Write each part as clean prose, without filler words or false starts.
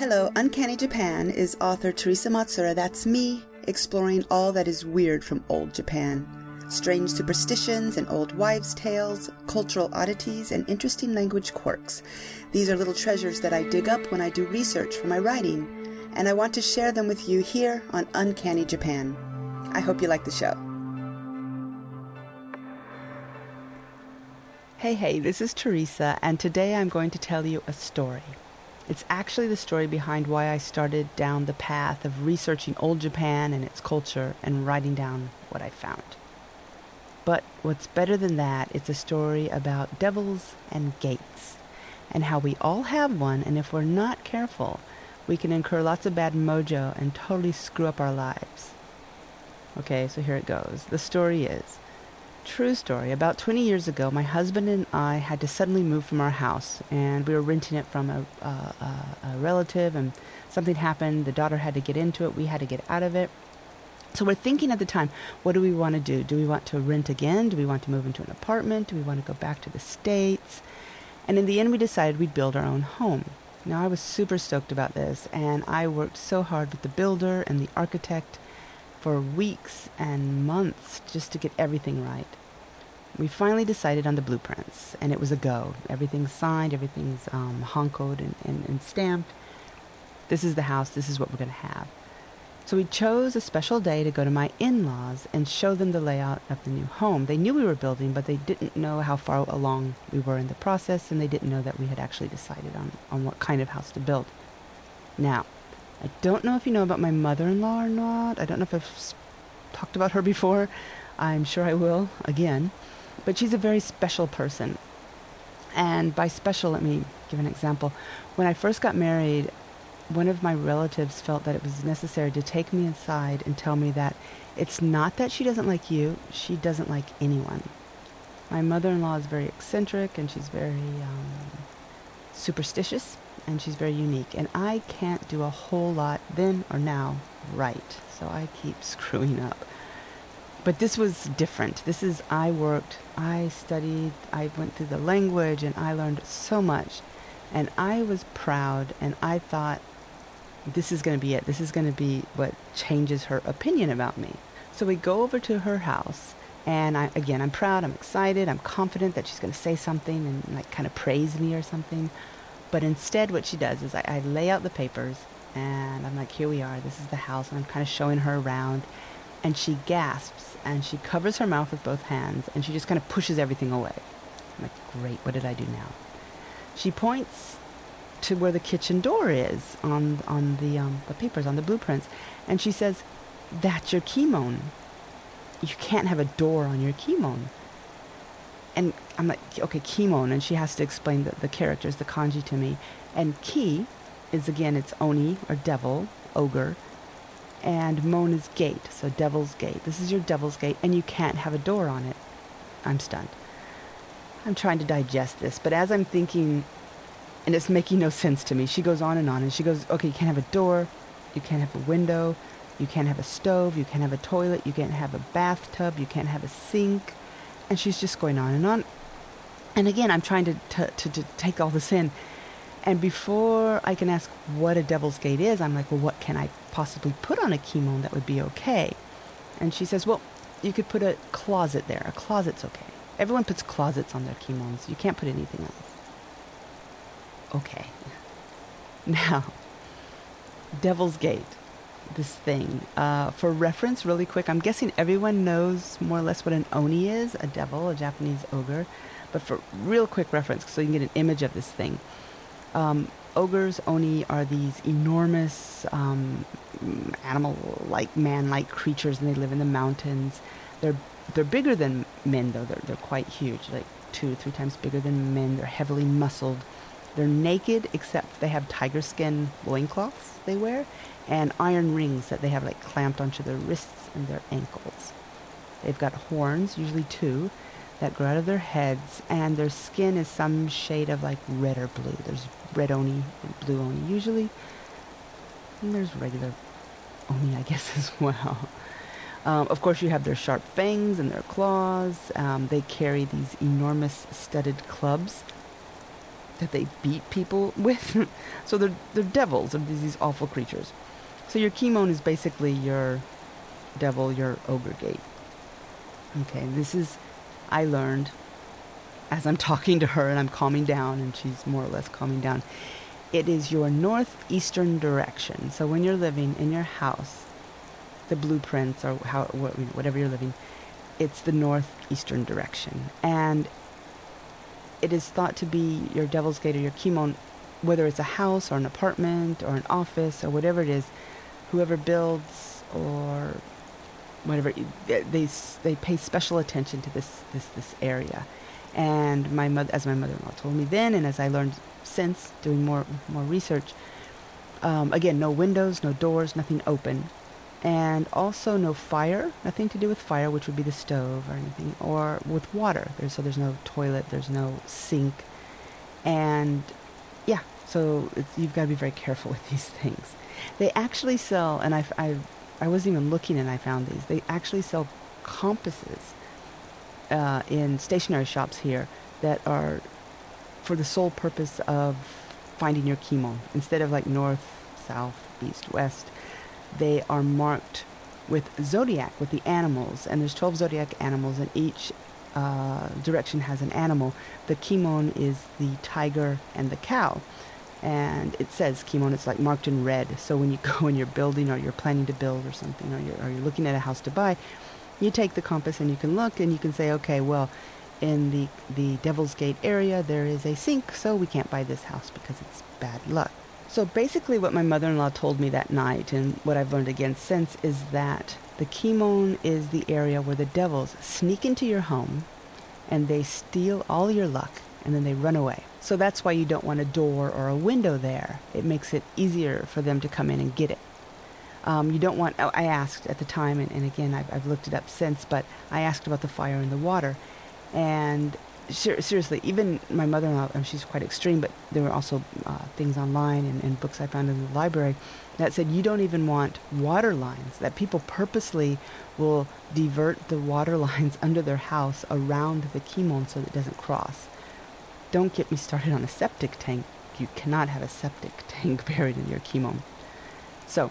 Hello, Uncanny Japan is author Teresa Matsura, that's me, exploring all that is weird from old Japan. Strange superstitions and old wives' tales, cultural oddities, and interesting language quirks. These are little treasures that I dig up when I do research for my writing, and I want to share them with you here on Uncanny Japan. I hope you like the show. Hey, this is Teresa, and today I'm going to tell you a story. It's actually the story behind why I started down the path of researching old Japan and its culture and writing down what I found. But what's better than that, it's a story about devils and gates, and how we all have one, and if we're not careful, we can incur lots of bad mojo and totally screw up our lives. Okay, so here it goes. The story is, true story, about 20 years ago, my husband and I had to suddenly move from our house, and we were renting it from a relative, and something happened. The daughter had to get into it. We had to get out of it. So we're thinking at the time, what do we want to do? Do we want to rent again? Do we want to move into an apartment? Do we want to go back to the States? And in the end, we decided we'd build our own home. Now, I was super stoked about this, and I worked so hard with the builder and the architect for weeks and months just to get everything right. We finally decided on the blueprints, and it was a go. Everything's signed, everything's honkoed and stamped. This is the house, this is what we're going to have. So we chose a special day to go to my in-laws and show them the layout of the new home. They knew we were building, but they didn't know how far along we were in the process, and they didn't know that we had actually decided on what kind of house to build. Now, I don't know if you know about my mother-in-law or not. I don't know if I've talked about her before. I'm sure I will again. But she's a very special person. And by special, let me give an example. When I first got married, one of my relatives felt that it was necessary to take me inside and tell me that it's not that she doesn't like you, she doesn't like anyone. My mother-in-law is very eccentric, and she's very superstitious, and she's very unique. And I can't do a whole lot then or now right, so I keep screwing up. But this was different. I worked, I studied, I went through the language, and I learned so much. And I was proud, and I thought, this is going to be it. This is going to be what changes her opinion about me. So we go over to her house, and I'm proud, I'm excited, I'm confident that she's going to say something and like kind of praise me or something. But instead what she does is I lay out the papers, and I'm like, here we are, this is the house, and I'm kind of showing her around, and she gasps, and she covers her mouth with both hands, and she just kind of pushes everything away. I'm like, great, what did I do now? She points to where the kitchen door is on the papers, on the blueprints, and she says, that's your kimono. You can't have a door on your kimono. And I'm like, okay, kimono, and she has to explain the characters, the kanji to me. And ki is, again, it's oni, or devil, ogre, and mon is gate, so devil's gate. This is your devil's gate, and you can't have a door on it. I'm stunned. I'm trying to digest this, but as I'm thinking, and it's making no sense to me, she goes on, and she goes, okay, you can't have a door, you can't have a window, you can't have a stove, you can't have a toilet, you can't have a bathtub, you can't have a sink, and she's just going on and on. And again, I'm trying to take all this in, and before I can ask what a devil's gate is, I'm like, well, what can I possibly put on a kimono that would be okay? And she says, well, you could put a closet there. A closet's okay. Everyone puts closets on their kimonos. You can't put anything else. Okay. Now, Devil's Gate, this thing. For reference, really quick, I'm guessing everyone knows more or less what an oni is, a devil, a Japanese ogre. But for real quick reference, so you can get an image of this thing. Ogres, oni, are these enormous animal-like, man-like creatures, and they live in the mountains. They're bigger than men, though. They're quite huge, like 2 to 3 times bigger than men. They're heavily muscled. They're naked, except they have tiger skin loincloths they wear, and iron rings that they have like clamped onto their wrists and their ankles. They've got horns, usually 2, that grow out of their heads, and their skin is some shade of like red or blue. There's red oni and blue oni usually, and there's regular oni, I guess, as well. Of course, you have their sharp fangs and their claws. They carry these enormous studded clubs. that they beat people with. So they're devils, or these awful creatures. So your Kimon is basically your devil, your ogre gate. Okay, this is, I learned as I'm talking to her and I'm calming down, and she's more or less calming down. It is your northeastern direction. So when you're living in your house, the blueprints or whatever you're living, it's the northeastern direction. And it is thought to be your devil's gate or your Kimon, whether it's a house or an apartment or an office or whatever it is. Whoever builds or whatever, they pay special attention to this area. And my mother-in-law told me then, and as I learned since doing more research, again, no windows, no doors, nothing open, and also no fire, nothing to do with fire, which would be the stove or anything, or with water. There's no toilet, there's no sink, and yeah, so you've got to be very careful with these things. They actually sell, and I wasn't even looking, and I found these. They actually sell compasses in stationery shops here that are for the sole purpose of finding your Kimon. Instead of like north, south, east, west, they are marked with zodiac, with the animals. And there's 12 zodiac animals, and each direction has an animal. The Kimon is the tiger and the cow. And it says Kimon, it's like marked in red. So when you go and you're building, or you're planning to build or something, or you're looking at a house to buy, you take the compass and you can look and you can say, okay, well, in the Devil's Gate area, there is a sink, so we can't buy this house because it's bad luck. So basically what my mother-in-law told me that night, and what I've learned again since, is that the Kimon is the area where the devils sneak into your home and they steal all your luck and then they run away. So that's why you don't want a door or a window there. It makes it easier for them to come in and get it. You don't want, I asked at the time, and again, I've looked it up since, but I asked about the fire and the water. And seriously, even my mother-in-law, she's quite extreme, but there were also things online and books I found in the library that said you don't even want water lines, that people purposely will divert the water lines under their house around the Kimon so that it doesn't cross. Don't get me started on a septic tank. You cannot have a septic tank buried in your Kimon. So,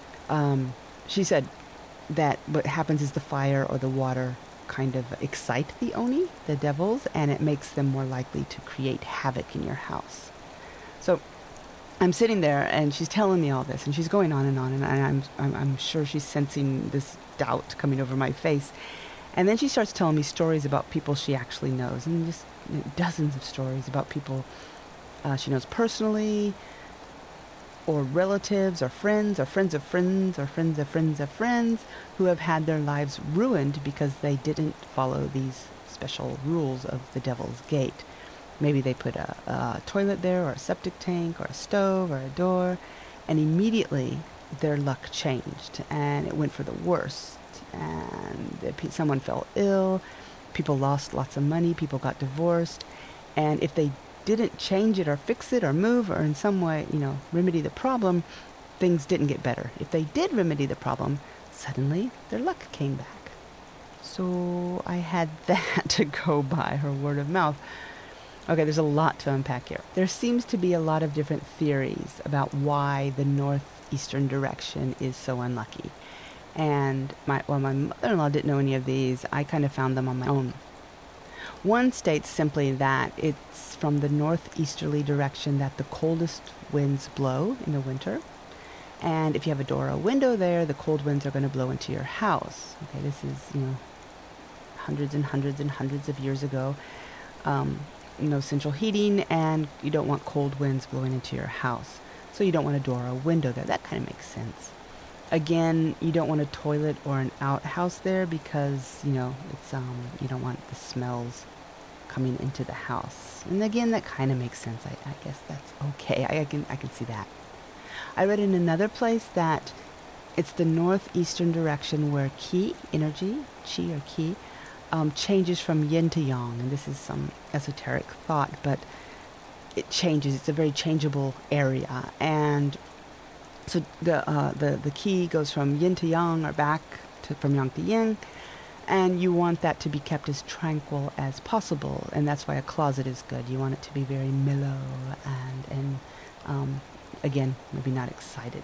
she said that what happens is the fire or the water kind of excite the Oni, the devils, and it makes them more likely to create havoc in your house. So I'm sitting there and she's telling me all this, and she's going on, and I'm sure she's sensing this doubt coming over my face. And then she starts telling me stories about people she actually knows, and just dozens of stories about people she knows personally, or relatives, or friends, or friends of friends, or friends of friends of friends, who have had their lives ruined because they didn't follow these special rules of the Devil's Gate. Maybe they put a toilet there, or a septic tank, or a stove, or a door, and immediately their luck changed, and it went for the worst, and someone fell ill, people lost lots of money, people got divorced, and if they didn't change it or fix it or move or in some way, remedy the problem, things didn't get better. If they did remedy the problem, suddenly their luck came back. So I had that to go by, her word of mouth. Okay, there's a lot to unpack here. There seems to be a lot of different theories about why the northeastern direction is so unlucky. And while my mother-in-law didn't know any of these, I kind of found them on my own. One states simply that it's from the northeasterly direction that the coldest winds blow in the winter. And if you have a door or a window there, the cold winds are going to blow into your house. Okay, this is, hundreds and hundreds and hundreds of years ago. No central heating, and you don't want cold winds blowing into your house. So you don't want a door or a window there. That kind of makes sense. Again, you don't want a toilet or an outhouse there because, it's you don't want the smells coming into the house. And again, that kind of makes sense. I guess that's okay. I can see that. I read in another place that it's the northeastern direction where ki, energy, chi or ki, changes from yin to yang. And this is some esoteric thought, but it changes. It's a very changeable area. And so the ki goes from yin to yang, or back from yang to yin. And you want that to be kept as tranquil as possible, and that's why a closet is good. You want it to be very mellow and again, maybe not excited.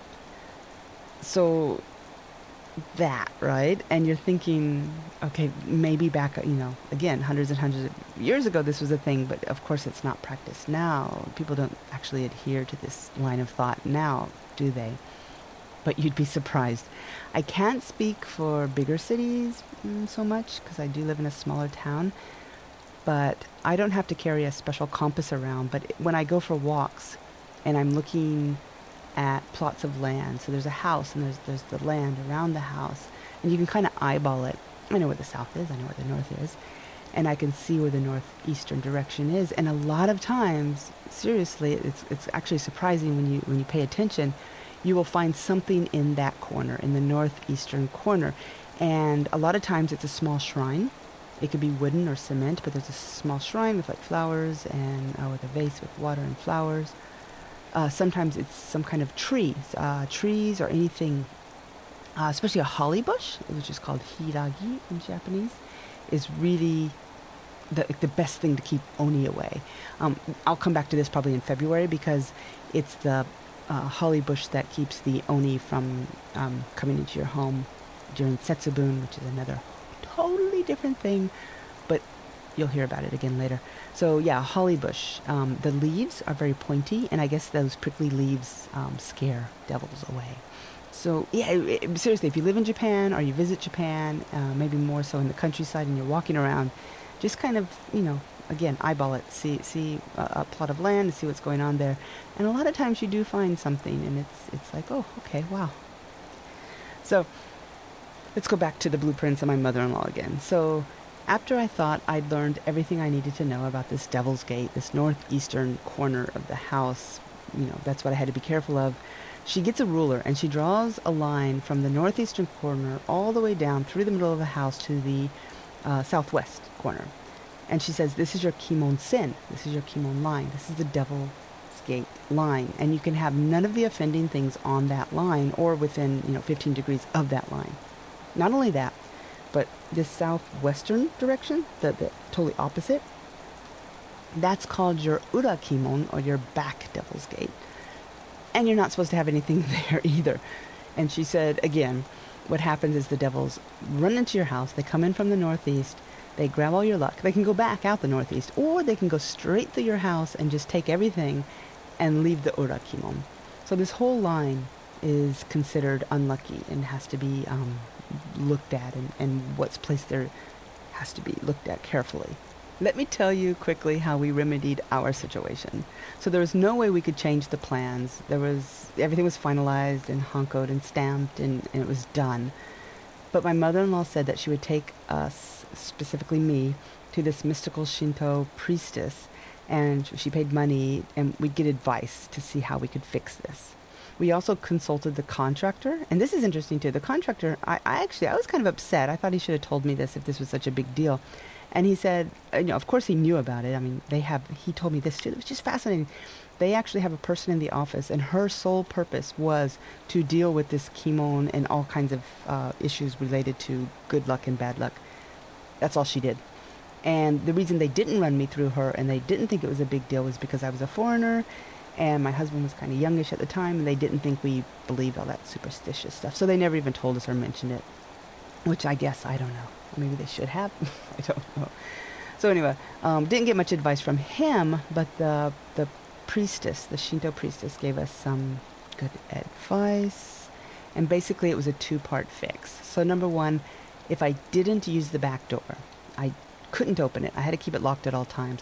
So that, right? And you're thinking, okay, maybe back, again, hundreds and hundreds of years ago, this was a thing, but of course it's not practiced now. People don't actually adhere to this line of thought now, do they? But you'd be surprised. I can't speak for bigger cities so much because I do live in a smaller town, but I don't have to carry a special compass around. But when I go for walks and I'm looking at plots of land, so there's a house and there's the land around the house, and you can kind of eyeball it. I know where the south is, I know where the north is, and I can see where the northeastern direction is. And a lot of times, seriously, it's actually surprising when you pay attention. You will find something in that corner, in the northeastern corner. And a lot of times it's a small shrine. It could be wooden or cement, but there's a small shrine with like flowers and with a vase with water and flowers. Sometimes it's some kind of tree. Trees or anything, especially a holly bush, which is called hiragi in Japanese, is really the best thing to keep oni away. I'll come back to this probably in February because it's the holly bush that keeps the oni from coming into your home during Setsubun, which is another totally different thing, but you'll hear about it again later. So yeah, holly bush. The leaves are very pointy, and I guess those prickly leaves scare devils away. So yeah, seriously, if you live in Japan or you visit Japan, maybe more so in the countryside, and you're walking around, just kind of, again, eyeball it, see a plot of land, and see what's going on there. And a lot of times you do find something, and it's like, oh, okay, wow. So let's go back to the blueprints and my mother-in-law again. So after I thought I'd learned everything I needed to know about this Devil's Gate, this northeastern corner of the house, that's what I had to be careful of, she gets a ruler and she draws a line from the northeastern corner all the way down through the middle of the house to the southwest corner. And she says, this is your Kimon Sen. This is your Kimon line. This is the Devil's Gate line. And you can have none of the offending things on that line or within, 15 degrees of that line. Not only that, but this southwestern direction, the totally opposite, that's called your Ura Kimon, or your back Devil's Gate. And you're not supposed to have anything there either. And she said, again, what happens is the devils run into your house. They come in from the northeast. They grab all your luck. They can go back out the northeast, or they can go straight through your house and just take everything and leave the Ura Kimon. So this whole line is considered unlucky and has to be looked at, and what's placed there has to be looked at carefully. Let me tell you quickly how we remedied our situation. So there was no way we could change the plans. Everything was finalized and honkoed and stamped, and it was done. But my mother-in-law said that she would take us, specifically me, to this mystical Shinto priestess, and she paid money, and we'd get advice to see how we could fix this. We also consulted the contractor, and this is interesting too. The contractor, I was kind of upset. I thought he should have told me this if this was such a big deal. And he said, of course he knew about it. I mean, he told me this too. It was just fascinating. They actually have a person in the office, and her sole purpose was to deal with this kimon and all kinds of issues related to good luck and bad luck. That's all she did. And the reason they didn't run me through her and they didn't think it was a big deal was because I was a foreigner, and my husband was kind of youngish at the time, and they didn't think we believed all that superstitious stuff. So they never even told us or mentioned it, which I guess, I don't know. Maybe they should have. I don't know. So anyway, didn't get much advice from him, but the priestess, the Shinto priestess, gave us some good advice. And basically it was a two-part fix. So number one, if I didn't use the back door, I couldn't open it. I had to keep it locked at all times.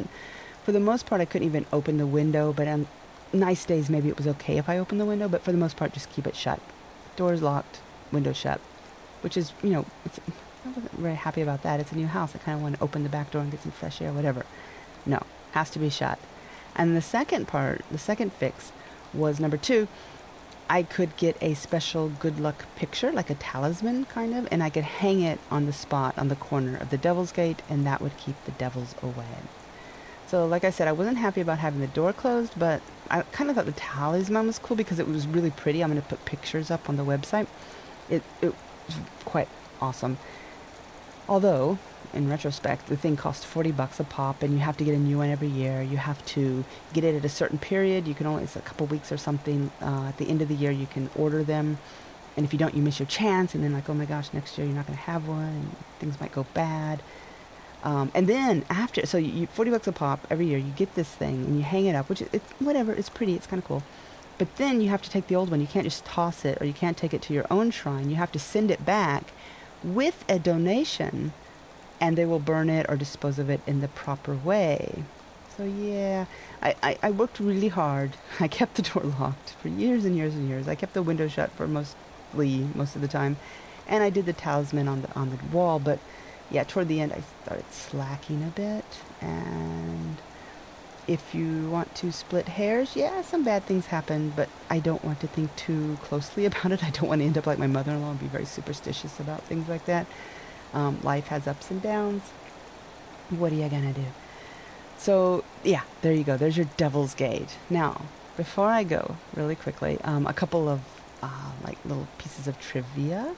For the most part, I couldn't even open the window, but on nice days, maybe it was okay if I opened the window, but for the most part, just keep it shut. Doors locked, window shut, which is, I wasn't very happy about that. It's a new house. I kind of want to open the back door and get some fresh air, whatever. No, has to be shut. And the second fix was number two, I could get a special good luck picture, like a talisman kind of, and I could hang it on the spot on the corner of the Devil's Gate, and that would keep the devils away. So like I said, I wasn't happy about having the door closed, but I kind of thought the talisman was cool because it was really pretty. I'm going to put pictures up on the website. It was quite awesome. Although, in retrospect, the thing costs $40 a pop, and you have to get a new one every year. You have to get it at a certain period. You can only, it's a couple weeks or something. At the end of the year, you can order them. And if you don't, you miss your chance. And then like, oh my gosh, next year you're not going to have one. And things might go bad. And then after, so you $40 a pop every year, you get this thing and you hang it up, which it's whatever, it's pretty, it's kind of cool. But then you have to take the old one. You can't just toss it, or you can't take it to your own shrine. You have to send it back with a donation, and they will burn it or dispose of it in the proper way. So yeah, I worked really hard. I kept the door locked for years and years and years. I kept the window shut for most of the time, and I did the talisman on the wall. But yeah, toward the end, I started slacking a bit. And if you want to split hairs, yeah, some bad things happen, but I don't want to think too closely about it. I don't want to end up like my mother-in-law and be very superstitious about things like that. Life has ups and downs. What are you gonna do? So yeah, there you go. There's your Devil's Gate. Now, before I go, really quickly, a couple of like little pieces of trivia.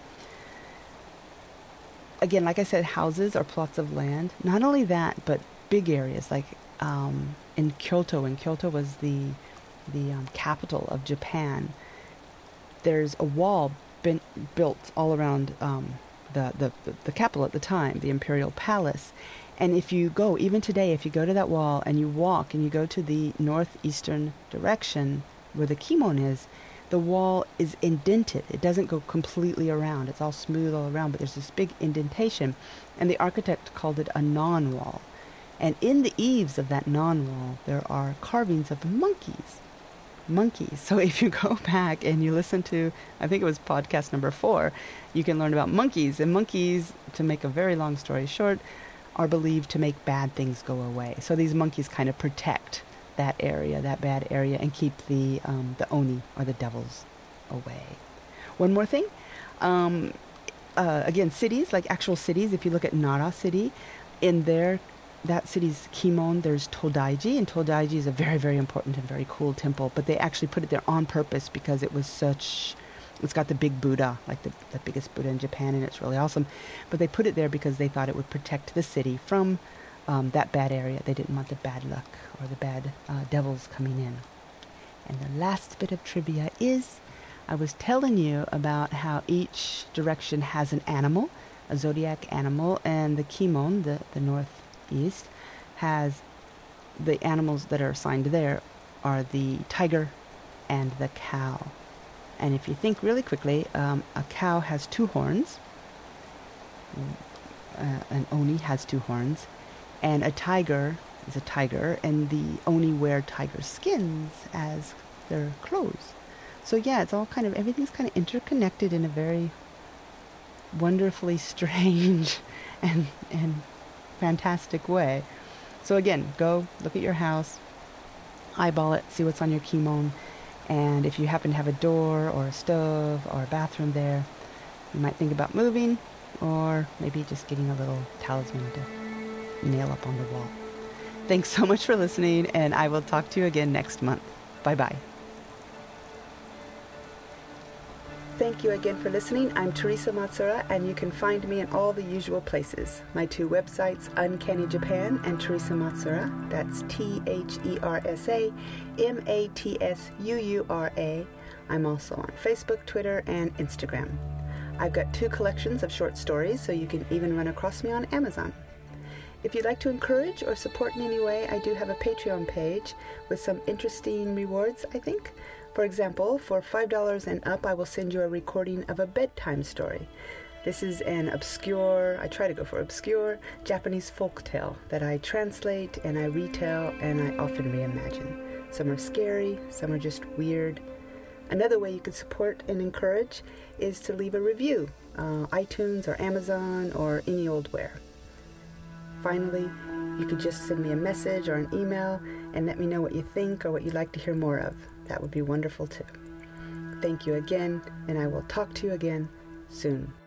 Again, like I said, houses are plots of land. Not only that, but big areas like in Kyoto. When Kyoto was the capital of Japan, there's a wall built all around the capital at the time, the Imperial Palace. And if you go, even today, if you go to that wall and you walk and you go to the northeastern direction where the Kimon is, the wall is indented. It doesn't go completely around. It's all smooth all around, but there's this big indentation. And the architect called it a non-wall. And in the eaves of that non-wall, there are carvings of monkeys. So if you go back and you listen to, I think it was podcast number 4, you can learn about monkeys. And monkeys, to make a very long story short, are believed to make bad things go away. So these monkeys kind of protect that area, that bad area, and keep the oni, or the devils, away. One more thing. Again, cities, like actual cities, if you look at Nara City, in that city's Kimon, there's Todaiji, and Todaiji is a very, very important and very cool temple, but they actually put it there on purpose because it was it's got the big Buddha, like the biggest Buddha in Japan, and it's really awesome. But they put it there because they thought it would protect the city from that bad area. They didn't want the bad luck or the bad devils coming in. And the last bit of trivia is, I was telling you about how each direction has an animal, a zodiac animal, and the Kimon, the northeast, has the animals that are assigned there are the tiger and the cow. And if you think really quickly, a cow has 2 horns, an oni has 2 horns, and a tiger is a tiger, and the oni wear tiger skins as their clothes. So yeah, it's all everything's kind of interconnected in a very wonderfully strange and fantastic way. So again, go look at your house, eyeball it, see what's on your Kimon, and if you happen to have a door or a stove or a bathroom there, you might think about moving, or maybe just getting a little talisman to nail up on the wall. Thanks so much for listening, and I will talk to you again next month. Bye-bye. Thank you again for listening. I'm Teresa Matsura, and you can find me in all the usual places. My 2 websites, Uncanny Japan and Teresa Matsura. That's TheresaMatsura. I'm also on Facebook, Twitter, and Instagram. I've got 2 collections of short stories, so you can even run across me on Amazon. If you'd like to encourage or support in any way, I do have a Patreon page with some interesting rewards, I think. For example, for $5 and up, I will send you a recording of a bedtime story. This is an obscure, I try to go for obscure, Japanese folktale that I translate and I retell and I often reimagine. Some are scary, some are just weird. Another way you can support and encourage is to leave a review, iTunes or Amazon or any old where. Finally, you could just send me a message or an email and let me know what you think or what you'd like to hear more of. That would be wonderful too. Thank you again, and I will talk to you again soon.